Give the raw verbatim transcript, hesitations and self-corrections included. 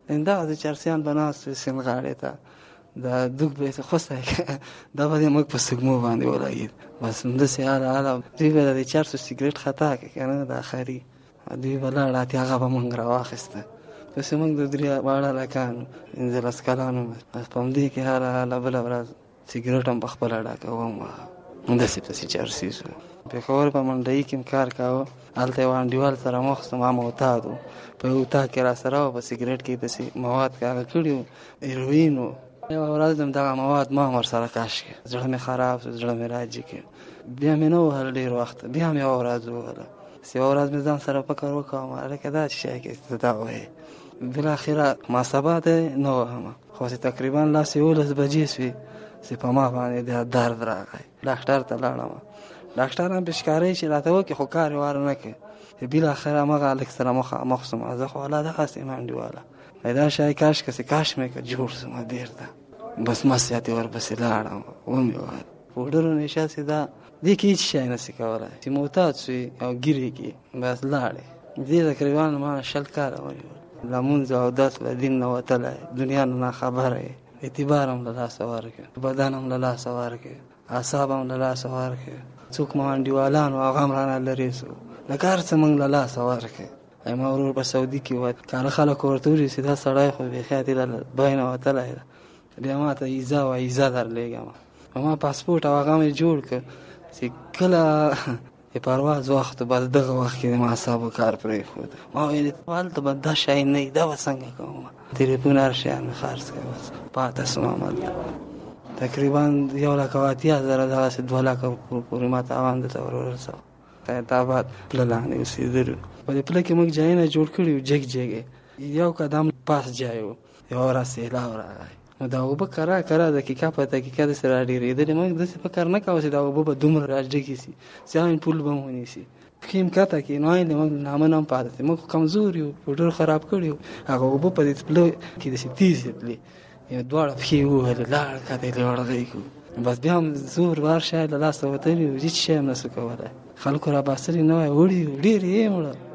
دغسې چرسیان به ناست وي سیند غاړې ته، د دوږ به یې خوستی دا به دې موږ په سږمو باندې ولګېد. بس همداسې هله هله دوی به د چرسو سګرېټ خطا کړي که نه د خري، دوی به لاړ اتیا هغه به موږ راواخېسته. پسې موږ د درې واړه هلکان پنځلس کلانو په همدې کې هله هله بله ورځ سګرېټ هم په خپله ډاکوم. همداسې پسې چرسي شو. پېښور په منډۍ کې م کار کاوه، هلته یو انډیوال سره مخ شوم، ما معتاد و، په یو اطاق کې را سره و، په سګرېټ کې داسې مواد هغه کړي وو، هیروین و. یوه ورځ هم دغه مواد ما هم ورسره کش کړې، زړه مې خراب شو، زړه مې راجي کړ. بیا مې نه وهل ډېر وخت، بیا مې یوه ورځ ووهله. یوه ورځ مې ځان سره فکر وکړم هلکه دا څه شی کې ته دا وایې. بالاخره ما سبا ته نه وهمه، خو چې تقریبا لاس یولس بجې شوې چې په ما باندې د درد راغی. ډاکټر ته لاړم، ډاکټر هم پېشکارۍ چې راته وکړې خو کار یې وار نه کړ. بالاخره همغه هلک سره مخامخ شوم، زه خو الله دغسې یم انډیواله، دا شی کاش که چې کاش مې که جوړ شوم بېرته. بس مست یې ورپسې لاړم، ومې وهل. پوډرو نشه چې دا دې کې هېڅ شی نه شي کولی، چې معتاد شوې او ګیرې کې بس لاړې. دې تقریبا ما شل کاله ونیول، لمونځ او اودس له دین نه وتلی، دنیا نه ناخبره یې، اعتبار هم له لاسه ورکړ، بدن هم له لاسه ورکړ، اعصاب هم له لاسه ورکړ. څوک مو انډیوالان و هغه هم رانه لرې شو، لکه هر څه موږ له لاسه ورکړ. ما ورور په سعودي کې و، کاله خلک ورته وایي چې دا سړی خو بیخي اتې له بای نه وتلی ده. بیا ما ته ایزه و ایزه درلېږم، ما پاسپورټ او هغه مې جوړ کړ چې کله د پرواز وخت بس دغه وخت کې د ما اعصابو کار پرېښود. ما ویل هلته به دا شی نه وي، دا به څنګه کوم؟ تلیفون هر شیان مې خرڅ کړ، بس پاته شوم هملته. تقریبا یو لک او اتیا زره دغسې دوه لکه پورې ما تاوان درته ور ورسوه. خیرآباد پله لاندې اوسېدلو، په دې پله کې موږ ځایونه جوړ کړي وو، جګ جګ یو قدم پاس ځای و. یوه ورځ سیلاب راغی، نو دا اوبه کرا کرا دقیقه په دقیقه داسې را ډېرېدلې. موږ داسې فکر نه کوو چې دا اوبه به دومره را ډکې شي، ځان پول به مو ونیسي. پښې م کته کړي، نو عین موږ نامه نه هم پاتې شي، موږ کمزور یو، پوډر خراب کړي وو. هغه اوبه په دې پله کې داسې تېزې تلې، دواړه پښې ووهلې، لاړ کتلې وړغۍ کړو. بس بیا هم زور بار شی له لاسه وتلي وو، هېڅ شی هم نه شو کولی. خلکو را باسلي نه وای، وړي ډېر یې مړه